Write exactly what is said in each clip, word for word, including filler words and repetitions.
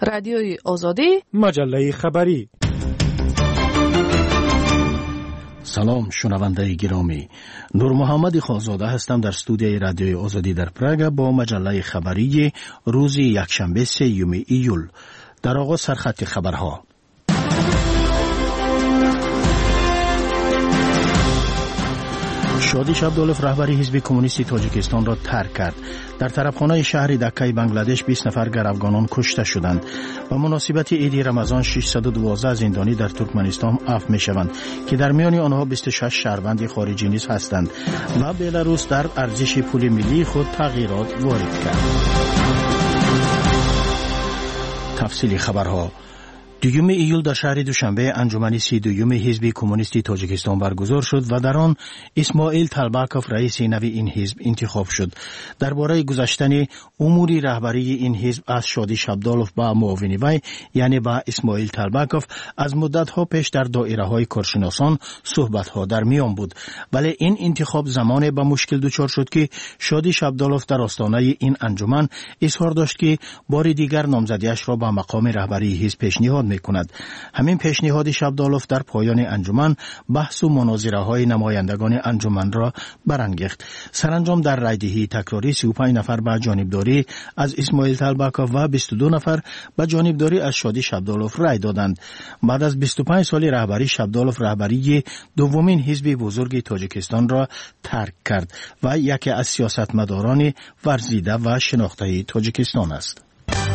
رادیوی آزادی، مجله خبری. سلام شنونده گرامی، نور محمد خانزاده هستم در استودیوی رادیوی آزادی در پراگ با مجله خبری روز یکشنبه سوم ایول. در آغاز سرخط خبرها. شادی عبدالله رهبری حزب کمونیستی تاجیکستان را ترک کرد. در طرفخانه شهر دکه بنگلادش بیست نفر گروگانان کشته شدند. به مناسبت عید رمضان ششصد و دوازده زندانی در ترکمنستان عفو می‌شوند که در میان آنها بیست و شش شهروند خارجی نیز هستند و بلاروس در ارزش پول ملی خود تغییرات وارد کرد. تفصیل خبرها. دوم ایول در شهر دوشنبه انجمن سی دوم حزب کمونیستی تاجیکستان برگزار شد و در آن اسماعیل طلبکوف رئیس نوی این حزب انتخاب شد. درباره گذشتن امور رهبری این حزب از شادی عبدالله با معاون وی یعنی با اسماعیل طلبکوف از مدت‌ها پیش در دایره‌های کارشناسان صحبت‌ها در میان بود، ولی این انتخاب زمانی به مشکل دچار شد که شادی عبدالله در آستانه این انجمن اظهار داشت که بار دیگر نامزدیش را به مقام رهبری حزب پیشنهاد میکند. همین پیشنهاد عبدالله در پایان انجمن بحث و مناظره های نمایندگان انجمن را برانگیخت. سرانجام در رایدهی تکراری سی و پنج نفر به جانبداری از اسماعیل طلبکوف و بیست و دو نفر به جانبداری از شادی عبدالله رای دادند. بعد از بیست و پنج سال رهبری عبدالله رهبری دومین حزب بزرگ تاجیکستان را ترک کرد و یکی از سیاستمداران ورزیده و شناخته تاجیکستان است.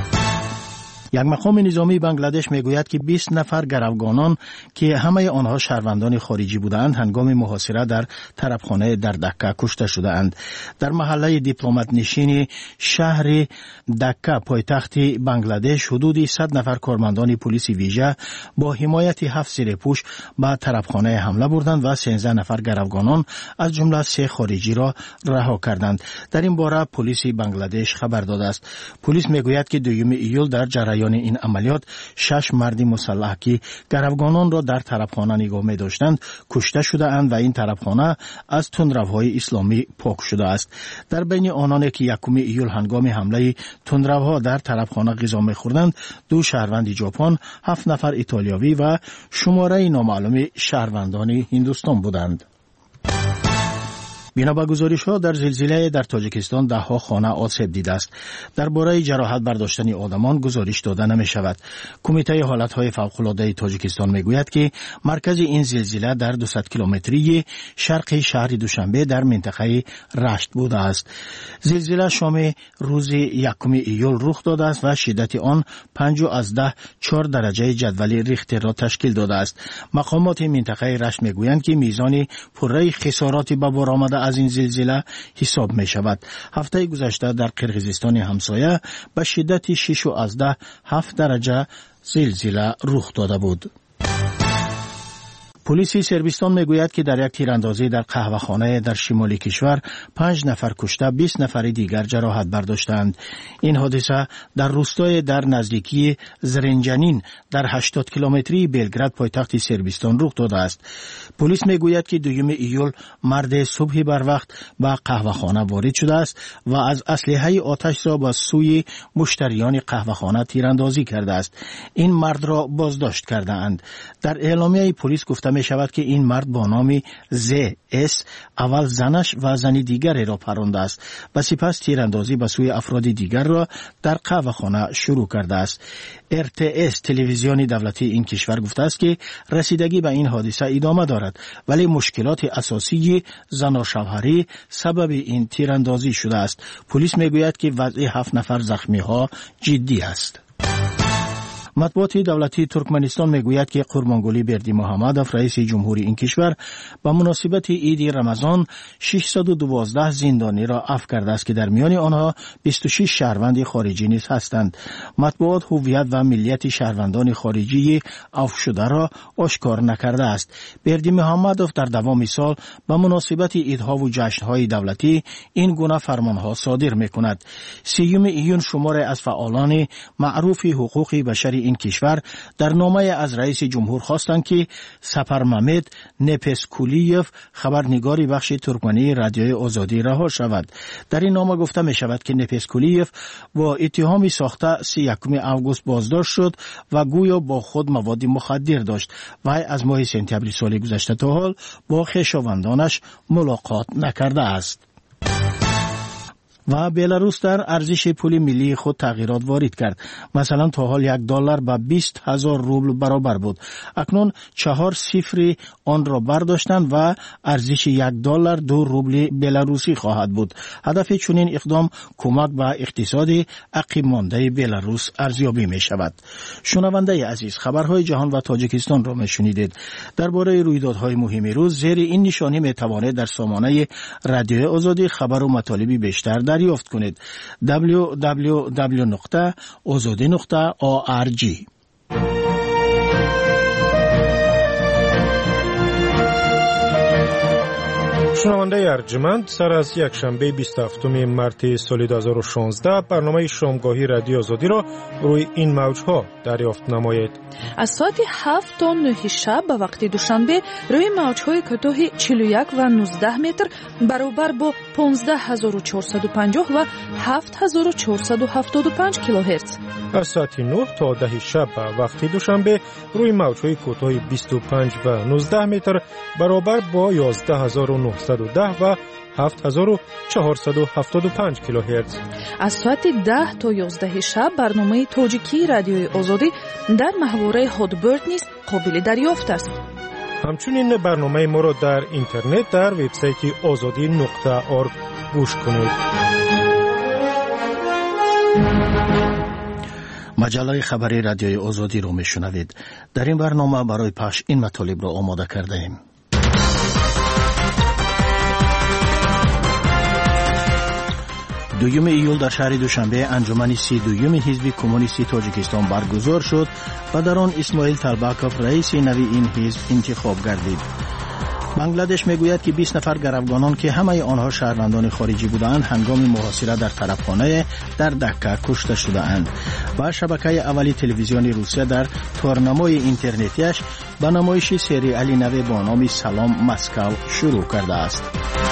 یک مقام نظامی بنگلادش میگوید که بیست نفر گروگانان که همه آنها شهروندان خارجی بودند هنگام محاصره در طرفخانه در دکه کشته شدند. در محله دیپلمات نشین شهر دکه پایتخت بنگلادش حدود صد نفر کارمندان پلیس ویژه با حمایت هفت زیرپوش به طرفخانه حمله بردند و سیزده نفر گروگانان از جمله سه خارجی را رها کردند. در این باره پلیس بنگلادش خبر داده است. پلیس میگوید که دوم ایول در جریان یعنی این عملیات شش مرد مسلح که گروگانان را در طرفخانه نگاه می داشتند کشته شده اند و این طرفخانه از تندروهای اسلامی پاک شده است. در بین آنان که یکم ایول هنگام حمله تندروها در طرفخانه غذا می خوردند دو شهروند ژاپن، هفت نفر ایتالیایی و شماره نامعلوم شهروندان هندوستان بودند. بنا به گزارش‌ها در زلزله در تاجیکستان ده ها خانه آسیب دیده است. درباره جراحت برداشتن آدمان گزارش داده نمی شود. کمیته حالت‌های فوق‌العاده تاجیکستان میگوید که مرکز این زلزله در دویست کیلومتری شرق شهر دوشنبه در منطقه رشت بوده است. زلزله شام روز یکم ایول رخ داده است و شدت آن پنج از ده چهار درجه جدول ریختر را تشکیل داده است. مقامات منطقه رشت میگویند که میزان پره خسارات به بار آمده از این زلزله حساب می شود. هفته گذشته در قرقیزستان همسایه به شدت شش از ده هفت درجه زلزله رخ داده بود. پلیس سربستان میگوید که در یک تیراندازی در قهوه‌خانه در شمال کشور پنج نفر کشته بیست نفر دیگر جراحت برداشتند. این حادثه در روستای در نزدیکی زرنجانین در هشتاد کیلومتری بلگراد پایتخت سربستان رخ داده است. پلیس میگوید که دوم ایول مرد صبح بر وقت به قهوه‌خانه وارد شده است و از اسلحه آتش را به سوی مشتریان قهوه‌خانه تیراندازی کرده است. این مرد را بازداشت کرده اند. در اعلامیه پلیس گفته می شود که این مرد با نام ز اس اول زنش و زنی دیگری را پرانده است و سپس تیراندازی به سوی افراد دیگر را در قهوه‌خانه شروع کرده است. ار تی اس تلویزیون دولتی این کشور گفته است که رسیدگی به این حادثه ادامه دارد ولی مشکلات اساسی زناشوهری سبب این تیراندازی شده است. پلیس میگوید که وضع هفت نفر زخمی ها جدی است. مطبوعات دولتی ترکمنستان میگوید که قربانگلی بردی محمدوف رئیس جمهوری این کشور به مناسبت عید رمضان ششصد و دوازده زندانی را عفو کرده است که در میان آنها بیست و شش شهروند خارجی نیز هستند. مطبوعات هویت و ملیت شهروندان خارجی عفو شده را آشکار نکرده است. بردی محمدوف در دوام سال به مناسبت عیدها و جشنهای دولتی این گونه فرمانها صادر میکند. سیوم ایون شمار از فعالان معروف حقوق بشری این کشور در نامه از رئیس جمهور خواستند که سپرممد نپسکولیف خبرنگاری بخش ترکمنی رادیوی آزادی رها شود. در این نامه گفته می شود که نپسکولیف با اتهام ساخته سی و یکم آگوست بازداشت شد و گویا با خود مواد مخدر داشت و از ماه سپتامبر سال گذشته تا حال با خویشاوندانش ملاقات نکرده است. و بلاروس در ارزش پول ملی خود تغییرات وارد کرد. مثلا تا حال یک دلار به بیست هزار روبل برابر بود. اکنون چهار صفر آن را برداشتند و ارزش یک دلار دو روبل بلاروسی خواهد بود. هدف چنین اقدام کمک به اقتصاد عقب مانده بلاروس ارزیابی می شود. شنونده عزیز، خبرهای جهان و تاجیکستان را می شنیدید. درباره رویدادهای مهم روز زیر این نشانی می توانید در سامانه رادیوی آزادی خبر و مطالبی بیشتر دریافت کنید. دبلیو دبلیو دبلیو نقطه آزادی نقطه او آر جی. شنونده ارجمند، سر از یک شنبه بیست و هفتم مارس سال دو هزار و شانزده برنامه شامگاهی رادیو آزادی را روی این موجها دریافت نمایید. از ساعت هفت تا نه شب به وقت دوشنبه روی موجهای کوتاه چهل و یک و نوزده متر برابر با پانزده هزار و چهارصد و پنجاه و هفت هزار و چهارصد و هفتاد و پنج کیلوهرتز. از ساعت نه تا ده شب به وقت دوشنبه روی موجهای کوتاه بیست و پنج و نوزده متر برابر با یازده هزار و نهصد و ده و هفت هزار و چهارصد و هفتاد و پنج کیلوهرتز. از ساعت ده تا یازده شب برنامه تاجیکی رادیوی آزادی در محوره هادبرد نیز قابل دریافت است. همچنین برنامه ما را در اینترنت در وبسایت آزادی نقطه اورگ گوش کنید. مجله خبری رادیوی آزادی را میشنوید. در این برنامه برای پخش این مطالب را آماده کرده ایم. دوم ایول در شهر دوشنبه انجمن سی دوم حزب کمونیستی تاجیکستان برگزار شد و در آن اسماعیل طلبکوف رئیس نوی این حزب انتخاب گردید. بنگلادش میگوید که بیست نفر گروگانان که همه آنها شهروندان خارجی بودند هنگام محاصره در طرفخانه در دکه کشته شده‌اند و شبکه اولی تلویزیون روسیه در تارنمای اینترنتیش به نمایش سریالی نو با نام سلام مسکو شروع کرده است.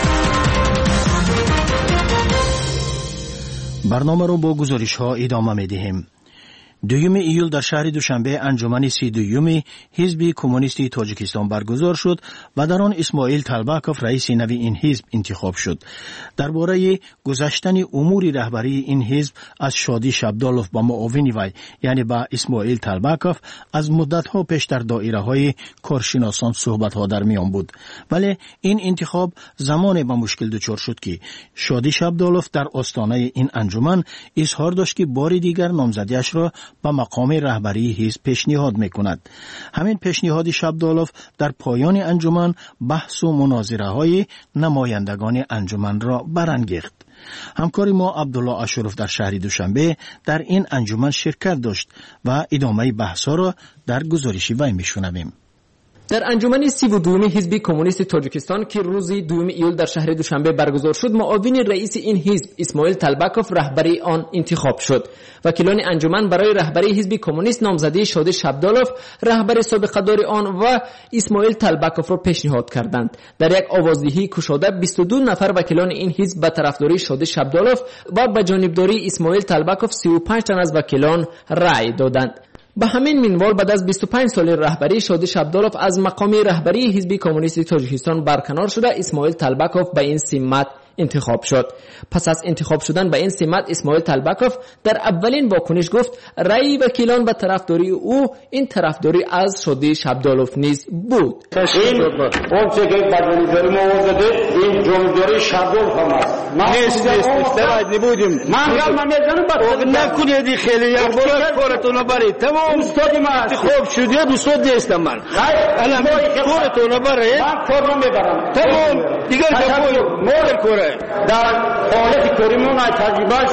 برنامه رو با گزارش ها ادامه می دهیم. دوم ایول در شهر دوشنبه انجمن سی دوم حزب کمونیستی تاجیکستان برگزار شد و در آن اسماعیل طلبکوف رئیس نوی این حزب انتخاب شد. درباره گذشتن امور رهبری این حزب از شادی شبدالوف با معاون وی یعنی با اسماعیل طلبکوف از مدت ها پیش در دایره های کارشناسان صحبت ها در میان بود، ولی این انتخاب زمان با مشکل دچار شد که شادی شبدالوف در آستانه این انجمن اظهار داشت که بار دیگر نامزدیش را به مقام رهبری حزب پیشنهاد میکند. همین پیشنهاد شبدالوف در پایان انجمن بحث و مناظره های نمایندگان انجمن را برانگیخت. همکار ما عبدالله اشرف در شهر دوشنبه در این انجمن شرکت داشت و ادامه بحث را در گزارش وی میشنویم. در انجمن سی و دوم حزب کمونیست تاجیکستان که روز دوم ایول در شهر دوشنبه برگزار شد، معاون رئیس این حزب اسماعیل طلبکوف رهبری آن انتخاب شد. وکیلان انجمن برای رهبری حزب کمونیست نامزده شادی شبدالوف رهبر سابق دار آن و اسماعیل طلبکوف را پیشنهاد کردند. در یک آوازدهی گشاده بیست و دو نفر وکیلان این حزب به طرفداری شادی شبدالوف و به جانبداری اسماعیل طلبکوف سی و پنج تن از وکیلان رأی دادند. به همین منوال بعد از بیست و پنج سال رهبری شادی شبدالوف از مقام رهبری حزب کمونیستی تاجیکستان برکنار شده، اسماعیل طلبکوف به این سمت انتخاب شد. پس از انتخاب شدن به این سمت اسماعیل طلبکوف در اولین واکنش گفت رأی وکیلان به طرفداری او این طرفداری از شادی شبدالوف نیز بود. این اونچه که بدونیداری موازده این جمهوری شبدالوف هم است. نیست نیست استفاده نبودیم. من هم میزنم بعد نکنید خیلی یک بار کارتون برید. تمام استادی ما انتخاب شده دوست نیستم من. الان کارتون برید. من کارم میبرم. تمام دیگر جواب مول کوره. در حالت کریمون از تجربهش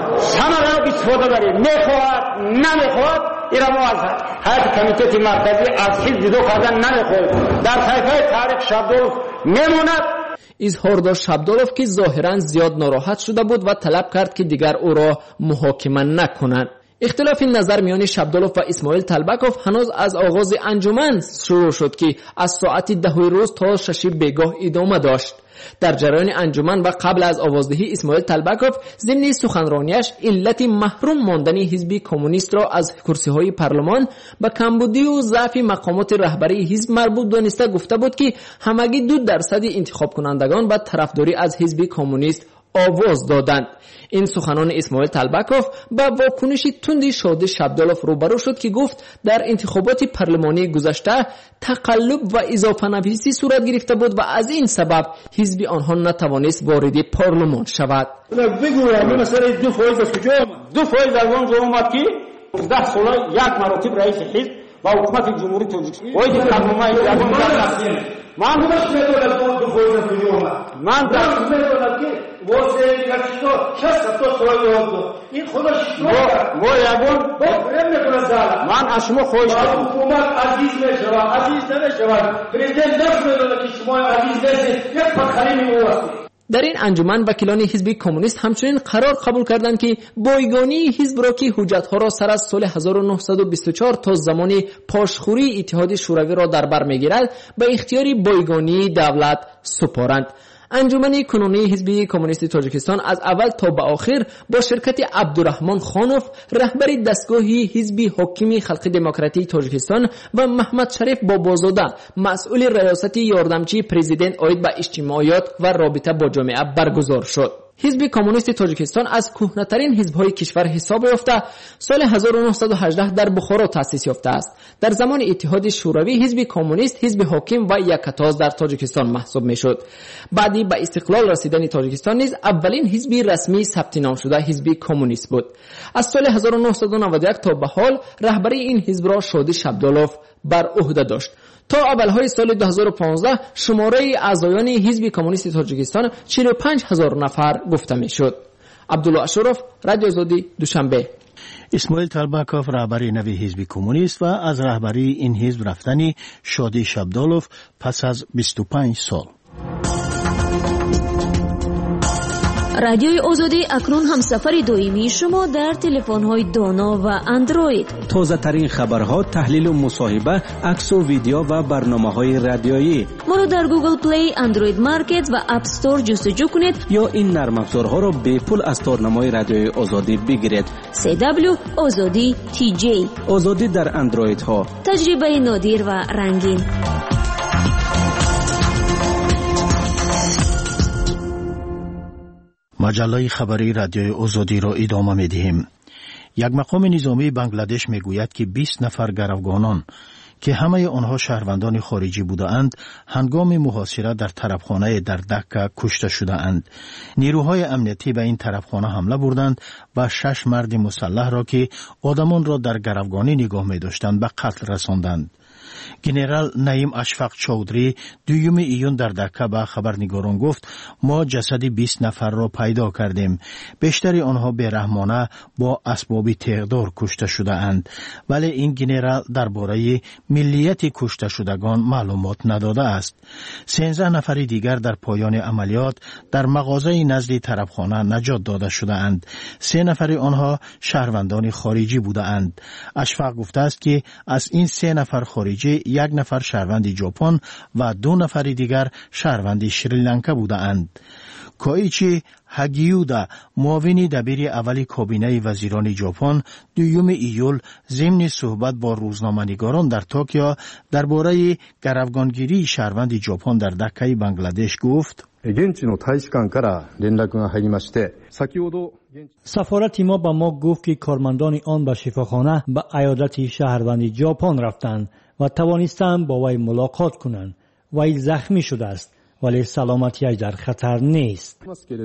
ثمره استفاده برید. میخواهد نمیخواهد ایرا ما از هیئت کمیته مرکزی از حزب جدا کردن نمیخواهد. در طیفه تاریخ شبدالوف میموند. اظهار داشت شبدالوف که ظاهرا زیاد ناراحت شده بود و طلب کرد که دیگر او را محاکمه نکنند. اختلاف نظر میان شبدالوف و اسماعیل طلبکوف هنوز از آغاز انجمن شروع شد که از ساعت ده روز تا شش بیگاه ادامه داشت. در جریان انجمن و قبل از آوازدهی اسماعیل طلبکوف ضمن سخنرانیش علت محروم ماندن حزب کمونیست را از کرسی‌های پارلمان به کمبودی و ضعف مقامات رهبری حزب مربوط دانسته گفته بود که همگی دو درصد انتخاب کنندگان به طرفداری از حزب کمونیست آواز دادند. این سخنان اسماعیل طلبکوف با واکنش تند شادی شبدالوف روبرو شد که گفت در انتخابات پارلمانی گذشته تقلب و اضافه نویسی صورت گرفته بود و از این سبب حزب آنها نتوانست وارد پارلمان شود. بگویم مثلا دو فایز از کجا آمد؟ دو فایز از آنجا آمد که ده سال یک مراتب رئیس حزب و حکومت جمهوری تاجیکستان وای که تمامی یگان دست من همش میدونم دو فایز از کجا آمد. من در میدونم که واسه یکیشتا شصت تا سوال داد. این خودش ما ما یگان برم میکنه زال. من از شما خواهش میکنم. حکومت عزیز میشود، عزیز نمیشود. پرزیدنت نمیدونه که شما عزیز نیستید. یک پخری میمونید. در این انجمن وکیلان حزب کمونیست همچنین قرار قبول کردند که بایگانی حزب را که حجت‌ها را سر از سال هزار و نهصد و بیست و چهار تا زمان پاشخوری اتحاد شوروی را در بر میگیرد به اختیار بایگانی دولت سپارند. انجمن کنونی حزب کمونیست تاجیکستان از اول تا به آخر با شرکت عبدالرحمن خانوف رهبر دستگاهی حزب حاکم خلق دموکراتیک تاجیکستان و محمد شریف بابازاده مسئول ریاست یاردمچی پرزیدنت عاید به اجتماعیات و رابطه با جامعه برگزار شد. حزب کمونیست تاجیکستان از کهنه‌ترین حزب‌های کشور حساب یافته سال هزار و نهصد و هجده در بخارا تأسیس یافته است. در زمان اتحاد شوروی حزب کمونیست حزب حاکم و یکتاز در تاجیکستان محسوب می‌شد. بعدی به استقلال رسیدن تاجیکستان نیز اولین حزب رسمی ثبت نام شده حزب کمونیست بود. از سال هزار و نهصد و نود و یک تا به حال رهبری این حزب را شادی شبدالوف بر عهده داشت. تا اولهای سال دو هزار و پانزده شماره اعضایان حزب کمونیست تاجیکستان چهل و پنج هزار نفر گفته میشد. عبدالله اشرف، رادیو آزادی، دوشنبه. اسماعیل طلبکوف رهبری نوی حزب کمونیست و از رهبری این حزب رفتنی شادی شبدالوف پس از بیست و پنج سال. رادیوی آزادی اکنون همسفر دائمی شما در تلفن‌های دانا و اندروید. تازه ترین خبرها، تحلیل و مصاحبه، عکس و ویدیو و برنامه‌های رادیویی. ما را در گوگل پلی، اندروید مارکت و اپ استور جستجو کنید یا این نرم افزارها را به پول از تارنمای رادیوی آزادی بگیرید. سی دبلیو آزادی تی جی. آزادی در اندروید ها. تجربه نادر و رنگین. مجله خبری رادیوی آزادی را ادامه می‌دهیم. یک مقام نظامی بنگلادش میگوید که بیست نفر گروگانان که همه آنها شهروندان خارجی بودند هنگام محاصره در طرفخانه در دکه کشته شده‌اند. نیروهای امنیتی به این طرفخانه حمله بردند و شش مرد مسلح را که آدمان را در گروگانی نگاه می‌داشتند به قتل رساندند. گنرال نعیم اشفق چودری دوم ایون در دکه به خبرنگاران گفت ما جسد بیست نفر را پیدا کردیم. بیشتر آنها بی‌رحمانه با اسباب تیغدار کشته شده اند، ولی این گنرال درباره ملیت کشته شدگان معلومات نداده است. سیزده نفر دیگر در پایان عملیات در مغازه نزد طرفخانه نجات داده شده اند. سه نفر آنها شهروندان خارجی بوده اند. اشفق گفته است که از این سه نفر خارجی یک نفر شهروند ژاپن و دو نفر دیگر شهروند شریلانکا بوده اند. کویچی هاگیودا معاون دبیر اولی کابینه وزیران ژاپن دوم ایول ضمن صحبت با روزنامه‌نگاران در توکیو درباره گروگانگیری شهروند ژاپن در دکه بنگلادش گفت سفارت ما به ما گفت که کارمندان آن به شفاخانه به عیادت شهروند ژاپن رفتند و توانستند با وی ملاقات کنند. وی زخمی شده است ولی سلامتیش در خطر نیست.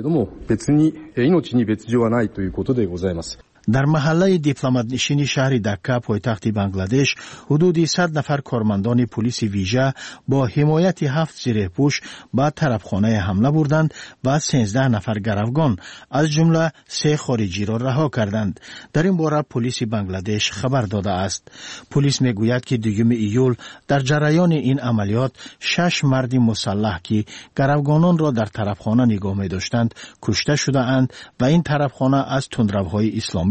در محله دیپلمات نشین شهر دکه پایتخت بنگلادش حدود صد نفر کارمندان پلیس ویژه با حمایت هفت زره‌پوش به طرفخانه حمله بردند و سیزده نفر گروگان از جمله سه خارجی را رها کردند. در این باره پلیس بنگلادش خبر داده است. پلیس میگوید که دوم ایول در جریان این عملیات شش مرد مسلح که گروگانان را در طرفخانه نگاه می داشتند کشته شده اند و این طرفخانه از تندروهای اسلامی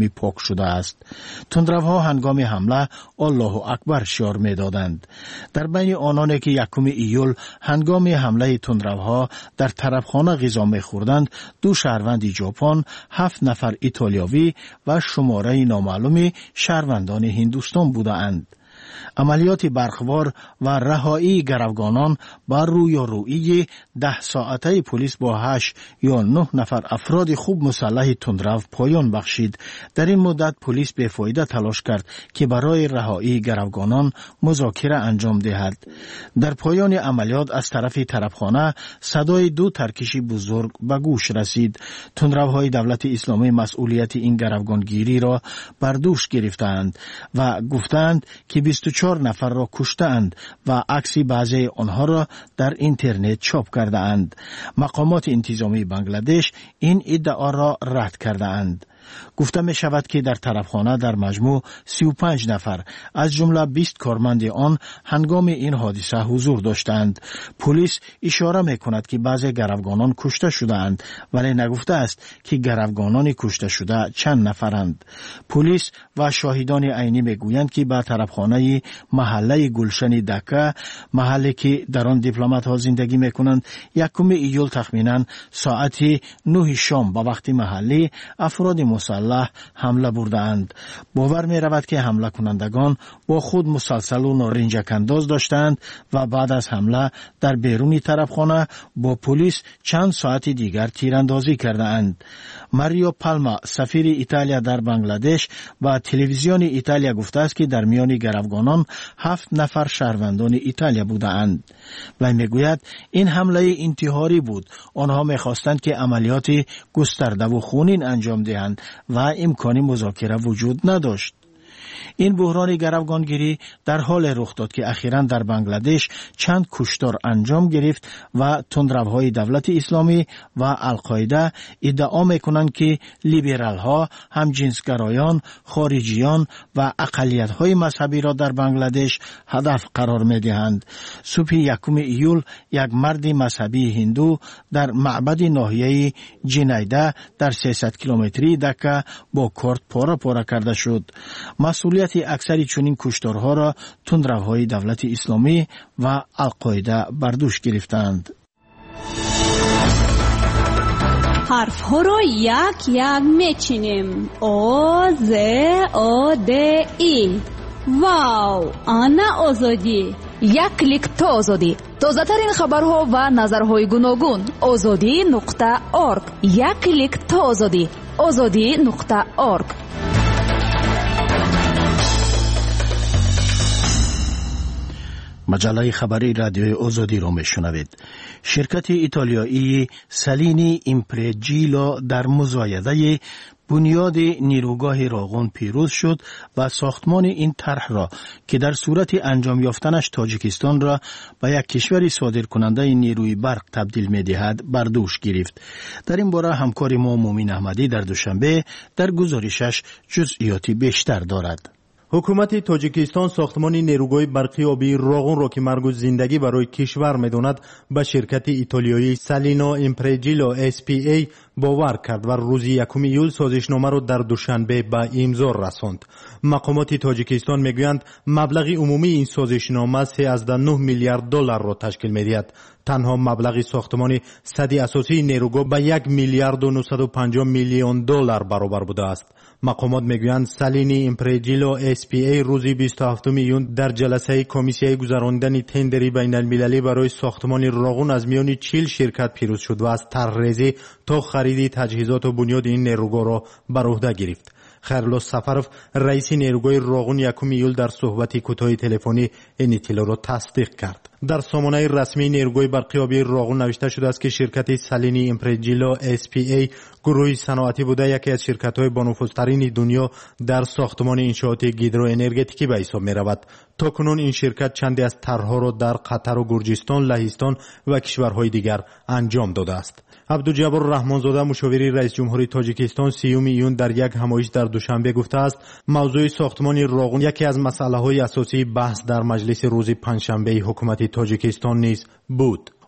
اسلامی پاک شده است. تندروها هنگام حمله الله اکبر شعار می‌دادند. در بین آنانی که یکم ایول هنگام حمله تندروها در طرفخانه غذا می‌خوردند، دو شهروند ژاپن، هفت نفر ایتالیایی و شماره نامعلوم شهروندان هندوستان بودند. عملیات برخوار و رهایی گروگانان بر رویارویی ده ساعته پلیس با هشت یا نه نفر افراد خوب مسلح تندرو پایان بخشید. در این مدت پلیس بی‌فایده تلاش کرد که برای رهایی گروگانان مذاکره انجام دهد. در پایان عملیات از طرف طرفخانه صدای دو ترکشی بزرگ به گوش رسید. تندروهای دولت اسلامی مسئولیت این گروگانگیری را بر دوش گرفتند و گفتند که بیست و چهار نفر را کشتند و عکس بعضی آنها را در اینترنت چاپ کرده اند. مقامات انتظامی بنگلادش این ادعا را رد کرده اند. گفته می شود که در طرفخانه در مجموع سی و پنج نفر از جمله بیست کارمند آن هنگام این حادثه حضور داشتند. پلیس اشاره می کند که بعضی گروگانان کشته شدند ولی نگفته است که گروگانان کشته شده چند نفرند. پلیس و شاهدان عینی می گویند که به طرفخانه محله گلشن دکه، محله که در آن دیپلمات ها زندگی می کنند، یکم ایول تخمینا ساعت نه شام به وقت محلی افراد مسلح حمله بردند. باور می رود که حمله کنندگان با خود مسلسل و نارنجک انداز داشتند و بعد از حمله در بیرون طرفخانه با پلیس چند ساعت دیگر تیراندازی کرده اند. ماریو پالما سفیر ایتالیا در بنگلادش با تلویزیون ایتالیا گفته است که در میان گروگانان هفت نفر شهروندان ایتالیا بودند. و میگوید این حمله انتحاری بود. آنها میخواستند که عملیات گسترده و خونین انجام دهند و امکان مذاکره وجود نداشت. این بحران گروگانگیری در حال رخ داد که اخیراً در بنگلادش چند کشتار انجام گرفت و تندروهای دولت اسلامی و القاعده ادعا میکنند که لیبرال ها، همجنسگرایان، خارجیان و اقلیت های مذهبی را در بنگلادش هدف قرار میدهند. صبح یکم ایول یک مرد مذهبی هندو در معبد ناحیه جنیده در سیصد کیلومتری دکه با کارت پاره پاره کرده شد. مسئولیت اکثری چنین کشتارها را تندروهای دولت اسلامی و القاعده بر دوش گرفتند. حرف ها را یک یک میچینیم. او ز او د ای. واو، آنا آزادی. یک کلیک تا آزادی. تازه ترین خبرها و نظرهای گوناگون. آزادی نقطه ارگ. یک کلیک تا آزادی. آزادی نقطه ارگ. مجله خبری رادیوی آزادی را میشنوید. شرکت ایتالیایی سالینی ایمپرجیلو در مزایده بنیاد نیروگاه راغون پیروز شد و ساختمان این طرح را که در صورت انجام یافتنش تاجیکستان را به یک کشور صادر کننده نیروی برق تبدیل می دهد بر دوش گرفت. در این باره همکار ما مومین احمدی در دوشنبه در گزارشش جزئیاتی بیشتر دارد. حکومت تاجیکستان ساختمان نیروگاه برقی آبی راغون را که مرکز زندگی برای کشور می‌داند به شرکت ایتالیایی سالینا ایمپرجیلو اس پی ای باور کرد و روز یکم ایول سازشنامه را در دوشنبه به امضا رساند. مقامات تاجیکستان میگویند مبلغ عمومی این سازشنامه سیزده و نه میلیارد دلار را تشکیل می‌دهد. تنها مبلغ ساختمان سد اساسی نیروگاه به یک میلیارد و نهصد و پنجاه میلیون دلار برابر بوده است. مقامات میگویند سالینی ایمپرجیلو اس پی ای روز بیست و هفتم ایون در جلسه کمیسیون گذراندن تندری بین المللی برای ساختمان راغون از میان چهل شرکت پیروز شد و از طرحریزی تا خرید تجهیزات و بنیاد این نیروگاه را بر عهده گرفت. خیرالله سفرов رئیس نیروگاه راغون یکم ایول در صحبت کوتاه تلفنی این اطلاع را تصدیق کرد. در سامانه رسمی نیروگاه برقی آبی راغون نوشته شده است که شرکت سالینی ایمپرجیلو اس پی ای گروهی صنعتی بوده یکی از شرکت‌های بانفوذترین دنیا در ساختمان انشاءات گیدروانرژتیکی به حساب می‌رود. تاکنون این شرکت چندی از طرح‌ها را در قطر و گرجستان، لهستان و کشورهای دیگر انجام داده است. عبدالجبار رحمانزاده مشاور رئیس جمهوری تاجیکستان سیوم ایون در یک همایش در دوشنبه گفته است موضوع ساختمان راغون یکی از مسائل اساسی بحث در مجلس روز پنجشنبه حکومت تاجیکستان نیز بود.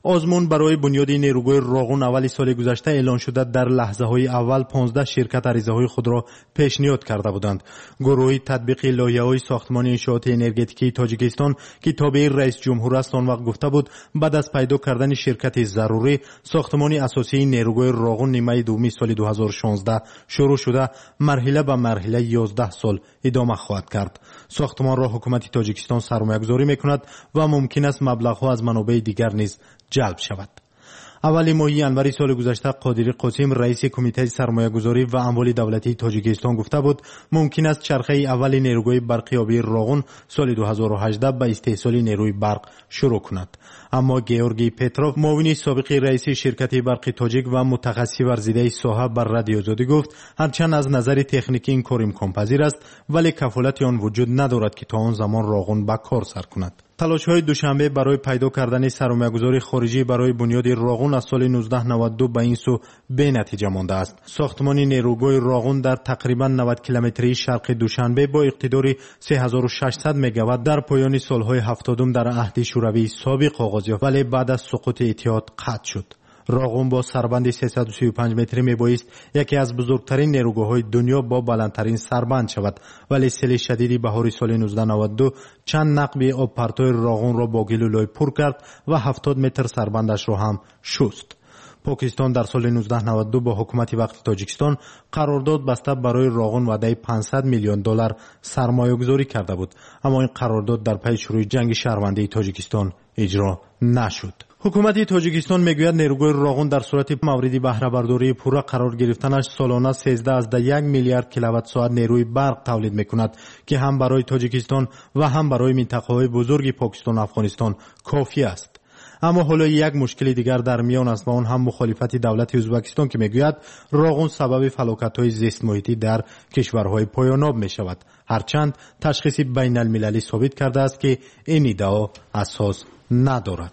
آزمون برای بنیاد نیروگاه راغون اول سال گذشته اعلان شده در لحظه های اول پانزده شرکت عریضه های خود را پیشنهاد کرده بودند. گروه تطبیق لایحه های ساختمان انشاءات انرژتیکی تاجیکستان که تابع رئیس جمهور است آن وقت گفته بود بعد از پیدا کردن شرکت ضروری ساختمان اساسی نیروگاه راغون نیمه دوم سال دو هزار و شانزده شروع شده مرحله به مرحله یازده سال ادامه خواهد کرد. ساختمان را حکومت تاجیکستان سرمایه‌گذاری می‌کند و ممکن است مبلغ‌ها از منابع دیگر نیز جلب شود. اولی ماه ینوری سال گذشته قادری قاسم رئیس کمیته سرمایه‌گذاری و اموال دولتی تاجیکستان گفته بود ممکن است چرخه اول نیروگاه برقی آبی راغون سال دو هزار و هجده به استحصال نیروی برق شروع کند. اما گیورگی پتروف معاون سابق رئیس شرکت برق تاجیک و متخصص ورزیده ساحه بر رادیو آزادی گفت هرچند از نظر تکنیکی این کار امکان پذیر است ولی کفالت آن وجود ندارد که تا آن زمان راغون به کار سر کند. تلاش‌های دوشنبه برای پیدا کردن سرمایه‌گذاری خارجی برای بنیاد راغون از سال نوزده نود و دو به این سو به نتیجه مانده است. ساختمان نیروگاه راغون در تقریباً نود کیلومتری شرق دوشنبه با اقتدار سه هزار و ششصد مگاوات در پایان سالهای هفتادم در عهد شوروی سابق آغاز یافت ولی بعد از سقوط اتحاد قطع شد. راغون با سربند سیصد و سی و پنج متری میبایست یکی از بزرگترین نیروگاه‌های دنیا با بلندترین سربند شود ولی سیل شدیدی بهار سال نوزده نود و دو چند نقب آب پرتوی راغون را با گلولای پر کرد و هفتاد متر سربندش را هم شست. پاکستان در سال نوزده نود و دو با حکومت وقت تاجیکستان قرارداد بسته برای راغون وعده پانصد میلیون دلار سرمایه‌گذاری کرده بود اما این قرارداد در پی شروع جنگ شهروندی تاجیکستان اجرا نشد. حکومت تاجیکستان میگوید نیروگاه راغون در صورت موردی بهره برداری پورا قرار گرفتنش سالانه سیزده از ده یک میلیارد کیلووات ساعت نیروی برق تولید میکند که هم برای تاجیکستان و هم برای منطقه‌های بزرگ پاکستان و افغانستان کافی است. اما حالا یک مشکل دیگر در میان است و آن هم مخالفت دولت ازبکستان که میگوید راغون سبب فلاکت‌های زیست محیطی در کشورهای پایان‌یاب میشود هرچند تشخیص بین المللی ثابت کرده است که این ادعا اساس ندارد.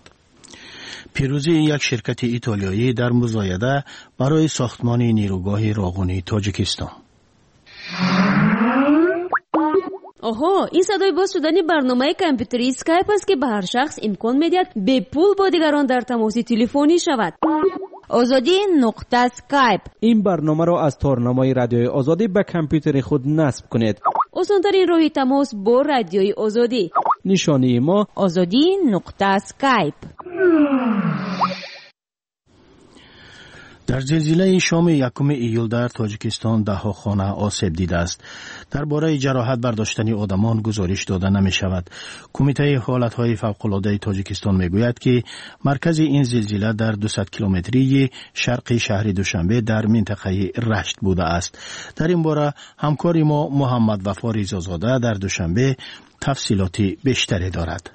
پیروزی یک شرکت ایتالیایی در مزایده برای ساختمان نیروگاه راغونی تاجیکستان. آها، این صدای باز شدن برنامه کامپیوتری اسکایپ است که به هر شخص امکان میدهد به پول با دیگران در تماس تلفنی شود. آزادی نقطه اسکایپ. این برنامه را از تارنمای رادیوی آزادی به کامپیوتر خود نصب کنید. آسان‌ترین راه تماس با رادیوی آزادی. نشانی ما آزادی نقطه اسکایپ. در زلزله شام یکم ایول در تاجیکستان ده ها خانه آسیب دیده است. درباره جراحت برداشتن آدمان گزارش داده نمی شود. کمیته حالتهای فوق‌العاده تاجیکستان می گوید که مرکز این زلزله در دویست کیلومتری شرق شهر دوشنبه در منطقه رشت بوده است. در این باره همکار ما محمد وفا ریزازاده در دوشنبه تفصیلاتی بیشتری دارد.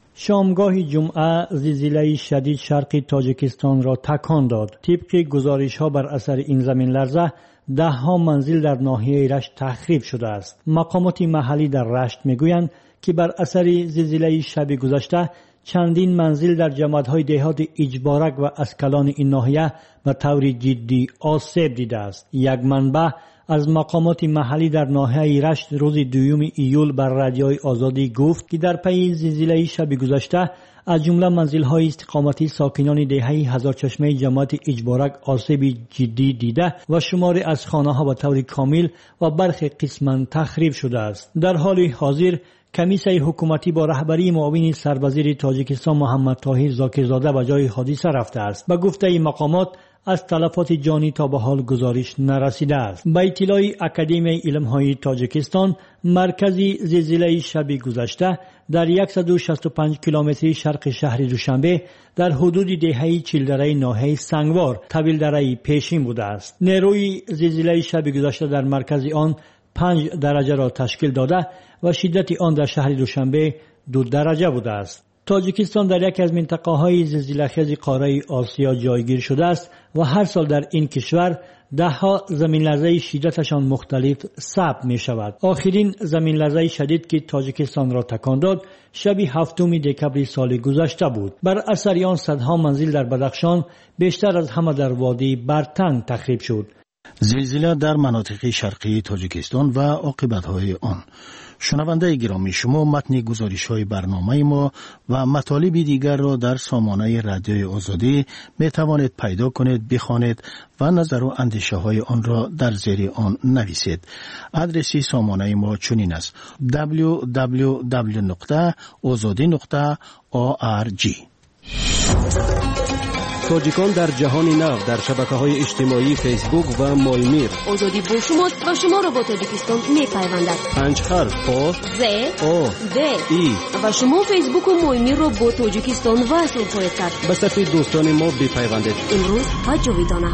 شامگاه جمعه زلزله شدید شرقی تاجیکستان را تکان داد. طبق گزارش ها بر اثر این زمین لرزه ده ها منزل در ناحیه رشت تخریب شده است. مقامات محلی در رشت میگویند که بر اثر زلزله شب گذشته چندین منزل در جماعت‌های دهات اجبارک و اسکلان این ناحیه به طور جدی آسیب دیده است. یک منبع از مقامات محلی در ناحیه رشت روز دوم ایول بر رادیوی آزادی گفت که در پی زلزله شب گذشته از جمله منزل‌های استقامتی ساکنان دهه هزار چشمه جماعت اجبارک آسیب جدی دیده و شماری از خانه‌ها به طور کامل و برخی قسماً تخریب شده است. در حال حاضر کمیسه حکومتی با رهبری معاون سروزیر تاجیکستان محمد طاهر زاکرزاده به جای حادثه رفته است. به گفته مقامات از تلفات جانی تا به حال گزارش نرسیده است. به اطلاع اکادمی علم‌های تاجیکستان، مرکز زلزله شب گذشته در صد و شصت و پنج کیلومتری شرق شهر دوشنبه در حدود دهه چلدره ناحیه سنگوار طویل دره پیشین بوده است. نیروی زلزله شب گذشته در مرکز آن پنج درجه را تشکیل داده و شدت آن در شهر دوشنبه دو درجه بوده است. تاجیکستان در یکی از منطقه‌های زلزله‌خیز قاره آسیا جایگیر شده است و هر سال در این کشور ده ها زمین لرزه شدتشان مختلف ثبت می شود. آخرین زمین لرزه شدید که تاجیکستان را تکان داد شب هفتم دکبر سال گذشته بود. بر اثر آن صدها منزل در بدخشان بیشتر از همه در وادی برتن تخریب شد. زلزله در مناطق شرقی تاجیکستان و عاقبت‌های آن. شنونده گرامی، شما متن گزارش های برنامه ما و مطالب دیگر را در سامانه رادیوی آزادی می توانید پیدا کنید، بخوانید و نظر و اندیشه های آن را در زیر آن نویسید. آدرس سامانه ما چنین است: دبلیو دبلیو دبلیو نقطه آزادی نقطه او آر جی. تاجیکان در جهان نو در شبکه‌های اجتماعی فیسبوک و مایمیر. آزادی با شماست و شما را با تاجیکستان می‌پیوندد. پنج حرف آ ز او د ای و شما فیسبوک و مایمیر را با تاجیکستان وصل خواهید کرد. به صفحه دوستان ما بپیوندید. امروز و جاویدانه.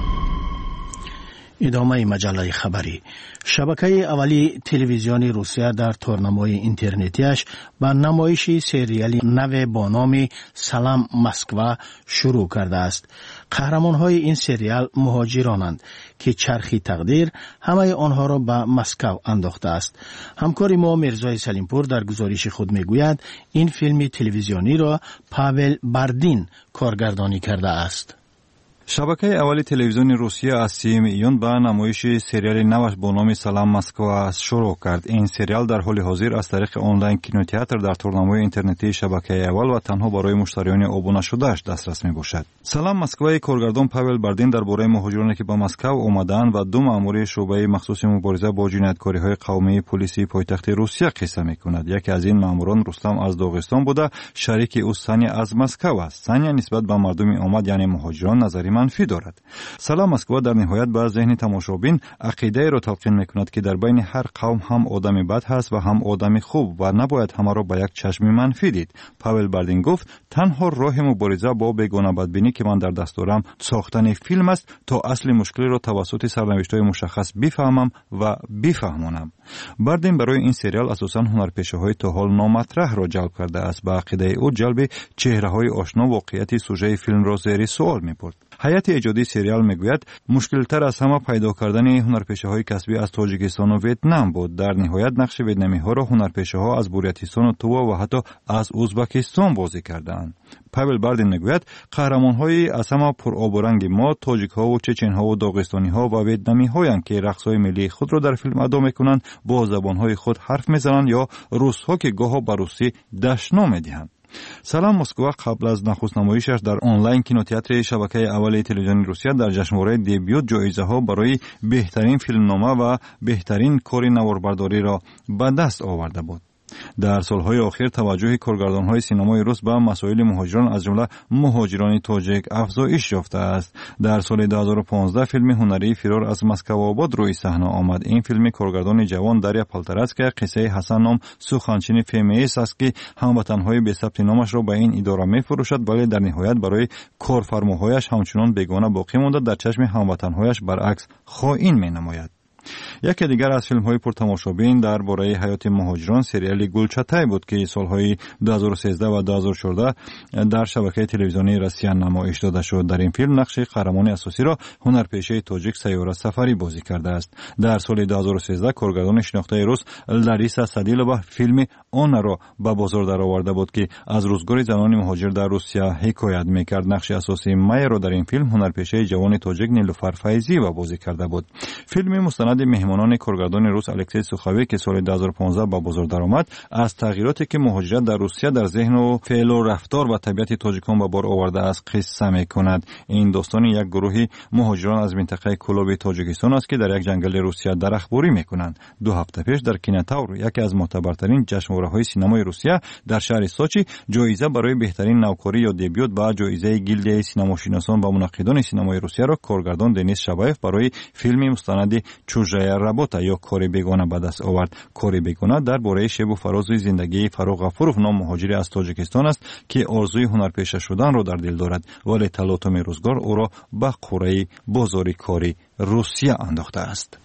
ادامه مجله خبری. شبکه اولی تلویزیون روسیه در تورنمای اینترنتیش با نمایش سریالی نو با نام سلام مسکو شروع کرده است. قهرمان‌های این سریال مهاجرانند که چرخی تقدیر همه آنها را به مسکو انداخته است. همکار ما مرزای سلیمپور در گزارش خود میگوید این فیلم تلویزیونی را پاول باردین کارگردانی کرده است. شبکه اولی تلویزیون روسیه از سیوم ایون به نمایش سریال نوش با نام سلام مسکو شروع کرد. این سریال در حال حاضر از طریق آنلاین کینوتئاتر در تورنمای اینترنتی شبکه اول و تنها برای مشتریان ابونه شده‌اش دسترس می‌باشد. سلام مسکو کارگردان پاول باردین درباره مهاجرانی که به مسکو آمدند و دو مأمور شعبه مخصوص مبارزه با جنایتکاری‌های قومی پلیسی پایتخت روسیه قصه می‌کند. یکی از این مأموران رستم از داغستان بوده، شریک او سانیا از مسکو است. سانیا نسبت به مردم آمد یعنی مهاجران نظری منفی دارد. سلام مسکو در نهایت به ذهن تماشابین عقیده را تلقین می‌کند که در بین هر قوم هم آدم بد هست و هم آدم خوب و نباید همه را به یک چشم منفی دید. پاول باردین گفت تنها راه مبارزه با بیگانه بدبینی که من در دست دارم ساختن فیلم است تا اصل مشکل را توسط سرنوشت‌های مشخص بفهمم و بفهمانم. باردین برای این سریال اساساً هنرپیشه‌های تا حال نامطرح را جلب کرده است. با عقیده او جلب چهره‌های آشنا واقعیت سوژه فیلم را زیر سوال می‌برد. هیئت ایجادی سریال میگوید مشکل‌تر از همه پیدا کردن هنرپیشه‌های کسبی از تاجیکستان و ویتنام بود. در نهایت نقش ویتنامی‌ها را هنرپیشه‌ها از بوریاتیستان و تووا و حتی از ازبکستان بازی کردند. پاول باردین میگوید قهرمان‌های از همه پرآب و رنگ ما تاجیک‌ها و چچن‌ها و داغستانی‌ها و ویتنامی‌هایند که رقص‌های ملی خود را در فیلم ادا می‌کنند، با زبان‌های خود حرف می‌زنند یا روس‌ها که گاهی به روسی دشنام می‌دهند. سلام مسکو قبل از نخست نمایشش در آنلاین کینوتئاتر شبکه اول تلویزیون روسیه در جشنواره دیبیوت جایزه‌ها برای بهترین فیلمنامه و بهترین کار نواربرداری را به دست آورده بود. در سالهای اخیر توجه کارگردان‌های سینمای روس به مسائل مهاجران از جمله مهاجران تاجیک افزایش یافته است. در سال دو هزار و پانزده فیلم هنری فرار از مسکو آباد روی صحنه آمد. این فیلم کارگردان جوان داریا پالترسکا قصه حسن نام سخنچین فیمیس است که هموطن‌های بی ثبت نامش را به این اداره می‌فروشد، ولی در نهایت برای کارفرماهایش همچنان بیگانه باقی مانده، در چشم هموطن‌هایش برعکس خائن می‌نماید. یکی دیگر از فیلم‌های پرتماشابین درباره حیات مهاجران سریال گلچتای بود که سال‌های دو هزار و سیزده و دو هزار و چهارده در شبکه تلویزیونی روسیه نمایش داده شد. در این فیلم نقش قهرمان اساسی را هنرپیشه تاجیک سیاره سفری بازی کرده است. در سال دو هزار و سیزده کارگردان شناخته روس لاریسا سادیلووا فیلم آن را به بازار درآورده بود که از روزگار زنان مهاجر در روسیه حکایت می‌کرد. نقش اساسی مای را در این فیلم هنرپیشه جوان تاجیک نیلوفر فیضی بازی کرده بود. فیلم مستند مهمانان کارگردان روس الکسی سوخاوی که سال دو هزار و پانزده به بازار درآمد از تغییراتی که مهاجرت در روسیه در ذهن و فعل و رفتار و طبیعت تاجیکان به بار آورده است قصه می‌کند. این داستان یک گروه مهاجران از منطقه کلوب تاجیکستان است که در یک جنگل روسیه درختباری می‌کنند. دو هفته پیش در کیناتاور، یکی از معتبرترین جشنواره‌های سینمای روسیه در شهر سوچی، جایزه برای بهترین نوکاری یا دیبیوت با جایزه گیلدیای سینماشناسان و منقدان سینمای روسیه را کارگردان دنیس شابایف برای فیلم مستند چوژای رابطه یا کار بیگانه به دست آورد. کار بیگانه درباره شب و فراز زندگی فاروق غفورов نام مهاجر از تاجیکستان است که آرزوی هنرپیشه شدن را در دل دارد، ولی تلاطم روزگار او را به قره بازار کاری روسیه انداخته است.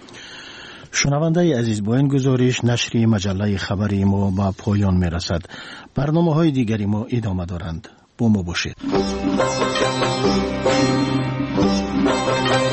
شنونده عزیز، با این گزارش نشری مجله خبری ما به پایان می رسد. برنامه های دیگری ما ادامه دارند. با ما باشید.